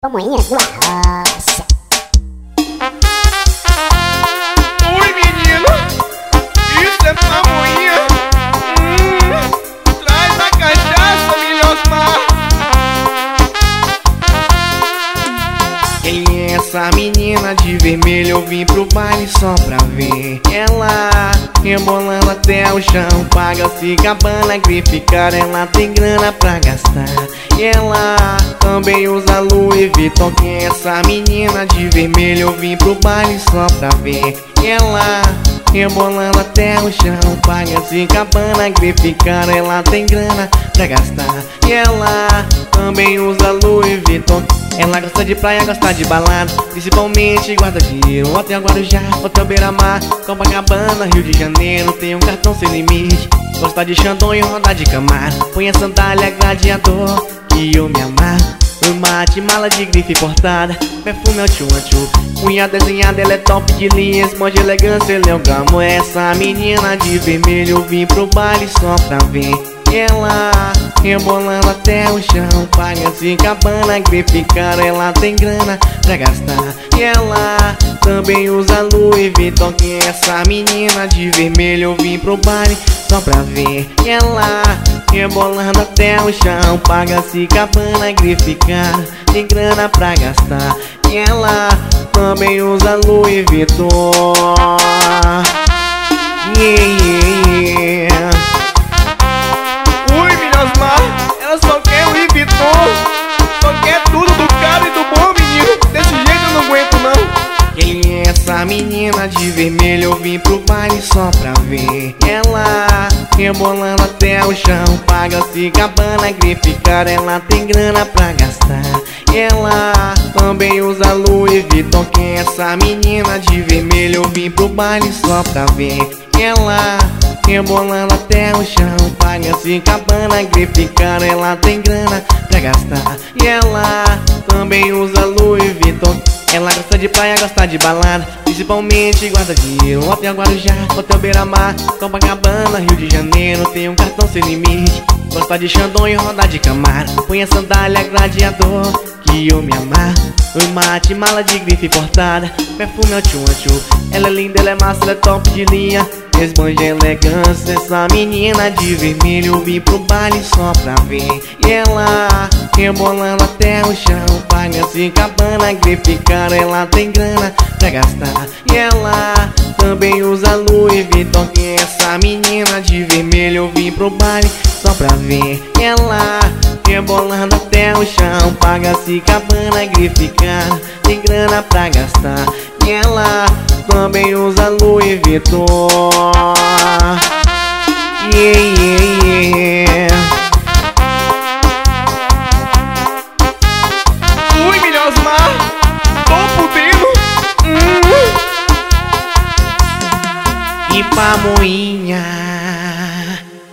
Pamonha do Arrocha. Oi, menino, isso é pamonha. Traz a cachaça, Milhosmar. Quem é essa menina de vermelho? Eu vim pro baile só pra ver ela rebolando até o chão. Paga-se cabana, grife cara, ela tem grana pra gastar. E ela também usa Louis Vuitton. Quem é essa menina de vermelho? Eu vim pro baile só pra ver ela rebolando até o chão. Paga-se cabana, grife cara, ela tem grana pra gastar. E ela também usa Louis Vuitton. Ela gosta de praia, gosta de balada, principalmente guarda dinheiro. Hotel Guarujá, Hotel Beira-Mar, Copacabana, Rio de Janeiro. Tem um cartão sem limite. Gosta de Xandão e roda de Camaro. Põe a sandália gladiador que eu me amarro. O mate, mala de grife importada, perfume é o tchu-tchu. Unha desenhada, ela é top de linha, esmonde elegância, ele é o gamo. Essa menina de vermelho, eu vim pro baile só pra ver ela rebolando até o chão. Paga-se cabana, grife cara, ela tem grana pra gastar. E ela também usa Louis Vuitton. Quem é essa menina de vermelho? Eu vim pro baile só pra ver ela rebolando até o chão. Paga-se cabana, grife cara, tem grana pra gastar. E ela também usa Louis Vuitton. Ui, Milhosmar, ela só quer Louis Vuitton. Só quer tudo do caro e do bom, menino. Desse jeito eu não aguento não. Quem é essa menina de vermelho? Eu vim pro baile só pra ver ela rebolando até o chão. Paga-se cabana, grife cara, ela tem grana pra gastar. Ela também usa Louis Vuitton. Quem é essa menina de vermelho? Eu vim pro baile só pra ver ela rebolando até o chão. Paga-se cabana, grife cara, ela tem grana pra gastar. E ela também usa Louis Vuitton. Ela gosta de praia, gosta de balada, principalmente guarda dinheiro. Hotel Guarujá, Hotel Beira-Mar, Copacabana, Rio de Janeiro. Tem um cartão sem limite. Gosta de Xandão e roda de Camaro. Põe a sandália gladiador que eu me amarro. O mate, mala de grife importada, perfume é o tchu-tchu. Ela é linda, ela é massa, ela é top de linha, esbanja elegância. Essa menina de vermelho, eu vim pro baile só pra ver e ela rebolando até o chão. Paga-se cabana, grife cara, ela tem grana pra gastar. E ela também usa Louis Vuitton. Quem é essa menina de vermelho? Eu vim pro baile só pra ver ela rebolando até o chão. Paga-se cabana, grife cara, tem grana pra gastar. E ela também usa Louis Vuitton. Ui, Milhosmar, tô podendo. E pamonha.